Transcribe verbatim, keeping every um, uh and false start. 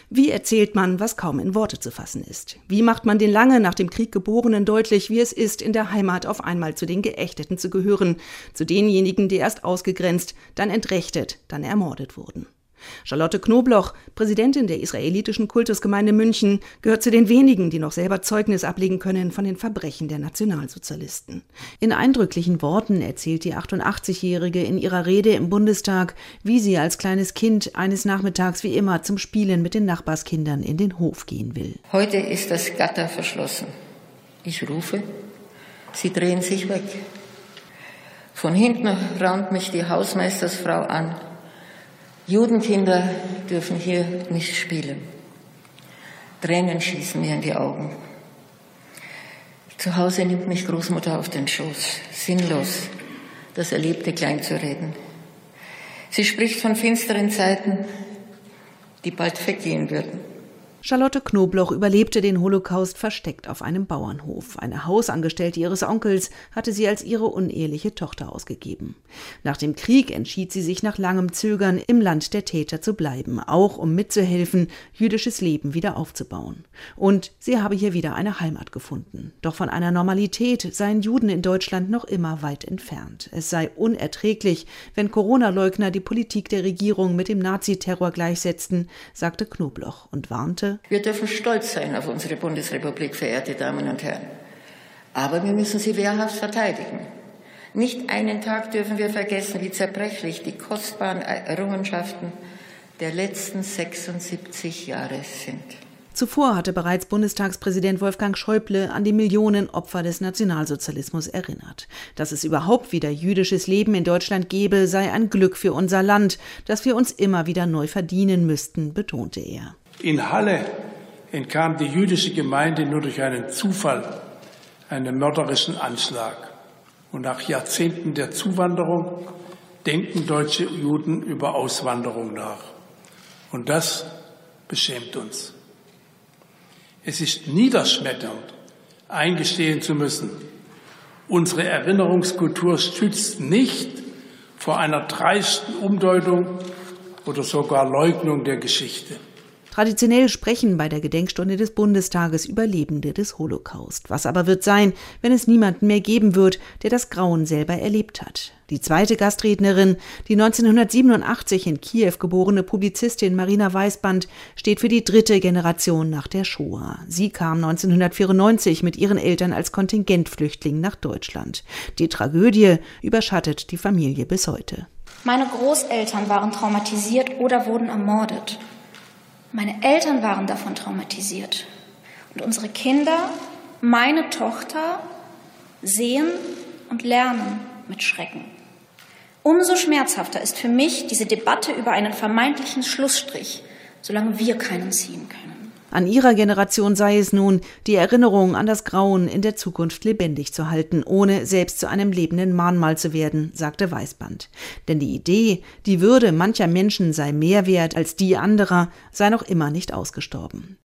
Wie erzählt man, was kaum in Worte zu fassen ist? Wie macht man den lange nach dem Krieg Geborenen deutlich, wie es ist, in der Heimat auf einmal zu den Geächteten zu gehören, zu denjenigen, die erst ausgegrenzt, dann entrechtet, dann ermordet wurden? Charlotte Knobloch, Präsidentin der israelitischen Kultusgemeinde München, gehört zu den wenigen, die noch selber Zeugnis ablegen können von den Verbrechen der Nationalsozialisten. In eindrücklichen Worten erzählt die achtundachtzigjährige in ihrer Rede im Bundestag, wie sie als kleines Kind eines Nachmittags wie immer zum Spielen mit den Nachbarskindern in den Hof gehen will. Heute ist das Gatter verschlossen. Ich rufe, sie drehen sich weg. Von hinten raunt mich die Hausmeistersfrau an. Judenkinder dürfen hier nicht spielen. Tränen schießen mir in die Augen. Zu Hause nimmt mich Großmutter auf den Schoß, sinnlos, das Erlebte kleinzureden. Sie spricht von finsteren Zeiten, die bald weggehen würden. Charlotte Knobloch überlebte den Holocaust versteckt auf einem Bauernhof. Eine Hausangestellte ihres Onkels hatte sie als ihre uneheliche Tochter ausgegeben. Nach dem Krieg entschied sie sich nach langem Zögern, im Land der Täter zu bleiben, auch um mitzuhelfen, jüdisches Leben wieder aufzubauen. Und sie habe hier wieder eine Heimat gefunden. Doch von einer Normalität seien Juden in Deutschland noch immer weit entfernt. Es sei unerträglich, wenn Corona-Leugner die Politik der Regierung mit dem Naziterror gleichsetzten, sagte Knobloch und warnte: Wir dürfen stolz sein auf unsere Bundesrepublik, verehrte Damen und Herren. Aber wir müssen sie wehrhaft verteidigen. Nicht einen Tag dürfen wir vergessen, wie zerbrechlich die kostbaren Errungenschaften der letzten sechsundsiebzig Jahre sind. Zuvor hatte bereits Bundestagspräsident Wolfgang Schäuble an die Millionen Opfer des Nationalsozialismus erinnert. Dass es überhaupt wieder jüdisches Leben in Deutschland gebe, sei ein Glück für unser Land, das wir uns immer wieder neu verdienen müssten, betonte er. In Halle entkam die jüdische Gemeinde nur durch einen Zufall einem mörderischen Anschlag. Und nach Jahrzehnten der Zuwanderung denken deutsche Juden über Auswanderung nach. Und das beschämt uns. Es ist niederschmetternd, eingestehen zu müssen, unsere Erinnerungskultur schützt nicht vor einer dreisten Umdeutung oder sogar Leugnung der Geschichte. Traditionell sprechen bei der Gedenkstunde des Bundestages Überlebende des Holocaust. Was aber wird sein, wenn es niemanden mehr geben wird, der das Grauen selber erlebt hat? Die zweite Gastrednerin, die neunzehnhundertsiebenundachtzig in Kiew geborene Publizistin Marina Weißband, steht für die dritte Generation nach der Shoah. Sie kam neunzehnhundertvierundneunzig mit ihren Eltern als Kontingentflüchtling nach Deutschland. Die Tragödie überschattet die Familie bis heute. Meine Großeltern waren traumatisiert oder wurden ermordet. Meine Eltern waren davon traumatisiert. Und unsere Kinder, meine Tochter, sehen und lernen mit Schrecken. Umso schmerzhafter ist für mich diese Debatte über einen vermeintlichen Schlussstrich, solange wir keinen ziehen können. An ihrer Generation sei es nun, die Erinnerung an das Grauen in der Zukunft lebendig zu halten, ohne selbst zu einem lebenden Mahnmal zu werden, sagte Weißband. Denn die Idee, die Würde mancher Menschen sei mehr wert als die anderer, sei noch immer nicht ausgestorben.